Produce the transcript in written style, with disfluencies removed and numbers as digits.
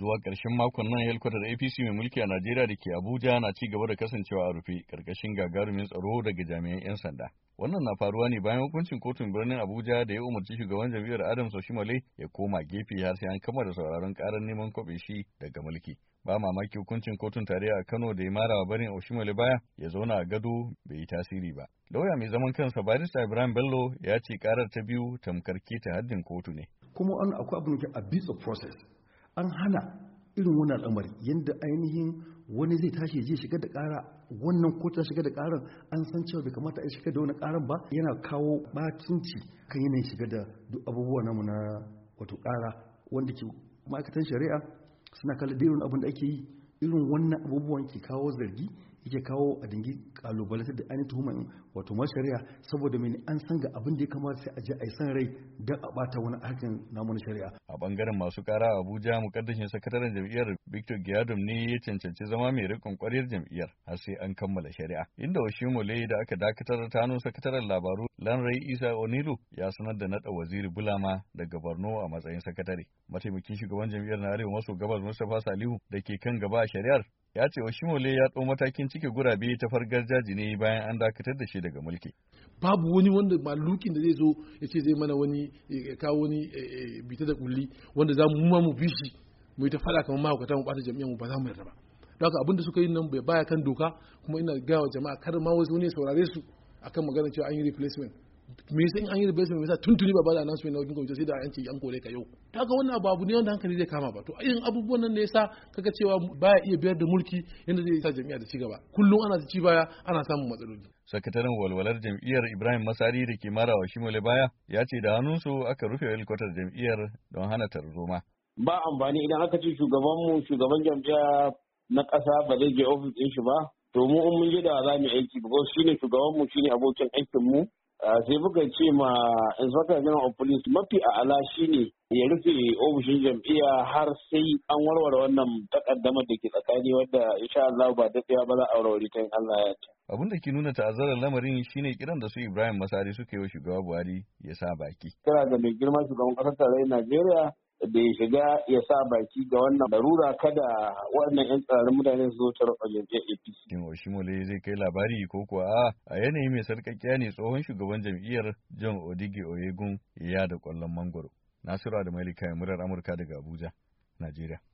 Zuwa ƙarshen makon nan helkwatar APC mai mulki a Najeriya da ke Abuja na ci gaba da kasancewa a rufe ƙarƙashin gagarumin tsaro daga jami'an 'yan sanda. Wannan na faruwa ne bayan hukuncin kotun birnin Abuja da ya umarci shugaban jam'iyyar Adams Oshimole ya koma gefe har sai an kammala sauraron ƙarar neman kwaɓe shi daga mulki. Ba mamaki hukuncin kotun tarayya a Kano da ya mara wa barin Oshimole baya ya zauna a gado bai yi tasiri ba. Lauya mai zaman kansa Barista Ibrahim Bello ya ce ƙarar ta biyu tamkar keta haddin kotu ne. Kuma akwai abin da ke abuse of process. An hana irin wannan al'amari yadda ainihin wani zai tashi je shiga da ƙara wannan kotu shiga da ƙaran an san cewa bai kamata a shiga da wani ƙaran ba yana kawo batunci kan yanayin shiga da duk abubuwa namu na wato ƙara wanda ke ma'aikatan shari'a suna kallon irin abin da ake yi irin wannan abubuwan ke kawo zargi yake kawo a dingi kalubalata da ainihin tuhumar wato shari'a saboda mene an san ga abin da ya kamata sai a je a yi san rai don a bata wani harkin namu na shari'a. A bangaren masu kara a Abuja mukaddashin sakataren jam'iyyar Victor Giadom ne ya cancanci zama mai rikon kwaryar jam'iyyar har sai an kammala shari'a. Inda Oshimole da aka dakatar ta hannun sakataren labaru Lanray Isa Onilu ya sanar da nada waziri Bulama daga Borno a matsayin sakatare. Mataimakin shugaban jam'iyyar na Arewa maso gabas Mustapha Salihu da ke kan gaba a shari'ar ya ce Oshimole ya ɗau matakin cike gurabe ta fargar jaji ne bayan an dakatar da shi daga mulki. Babu wani wanda malukin da zai zo ya ce zai mana wani kawo wani bita da kulli wanda za mu bi shi mu yi ta fada kamar mahaukata mu bata jami'an mu ba za mu yarda ba. Don haka abin da suka yi nan bai baya kan doka kuma ina gaya wa jama'a kar ma wasu ne saurare su akan magana cewa an yi replacement. Me yasa in an yi replacement me yasa tuntuni ba da announcement na wajen kwamiti sai da an ce an kore ka yau. Kaga wannan abu ne wanda hankali zai kama ba. To irin abubuwan nan ne yasa kaga cewa baya iya biyar da mulki yanda zai sa jami'a da ci gaba. Kullum ana ci baya ana samun matsaloli. Sakataren walwalar jam'iyyar Ibrahim Masari da ke mara wa Oshimole baya ya ce da hannunsu aka rufe helkwatar jam'iyyar don hana tarzoma. Ba amfani idan aka ce shugaban jam'iyya na ƙasa ba zai je ofis ɗin shi ba. To mu in mun je da za mu aiki ba shine shugabanmu shine abokin aikinmu. Sai muka ce ma inspector general of police mafi a'ala shine ya rufe ofishin jam'iyya har sai an warware wannan takaddamar da ke tsakani wadda insha Allah ba daɗewa ba za a warware ta in Allah ya yarda. Abin da ke nuna ta'azzarar lamarin shine kiran da su Ibrahim Masari suka yi wa shugaba Buhari ya sa baki. Kira ga mai girma shugaban ƙasar tarayyar Najeriya da ya shiga ya sa baki ga wannan larura kada wannan 'yan tsirarin mutane su zo ta rufe jam'iyyar APC. Kin Oshimole zai kai labari ko kuwa a yanayi mai sarƙaƙiya ne tsohon shugaban jam'iyyar John Odige Oyegun ya da ƙwallon mangoro. Nasiru da Malika murar Amurka daga Abuja, Najeriya.